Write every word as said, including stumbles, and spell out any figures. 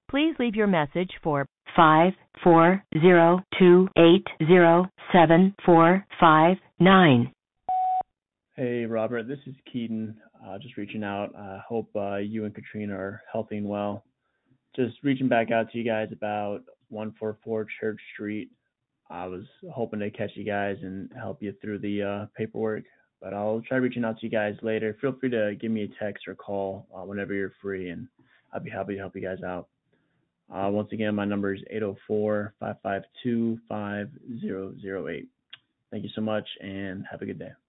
Please leave your message for five four zero two eight zero seven four five nine. Hey, Robert, this is Keaton. Uh, just reaching out. I uh, hope uh, you and Katrina are healthy and well. Just reaching back out to you guys about one forty-four Church Street. I was hoping to catch you guys and help you through the uh, paperwork, but I'll try reaching out to you guys later. Feel free to give me a text or call uh, whenever you're free, and I'll be happy to help you guys out. Uh, once again, my number is eight oh four, five five two, five zero zero eight. Thank you so much, and have a good day.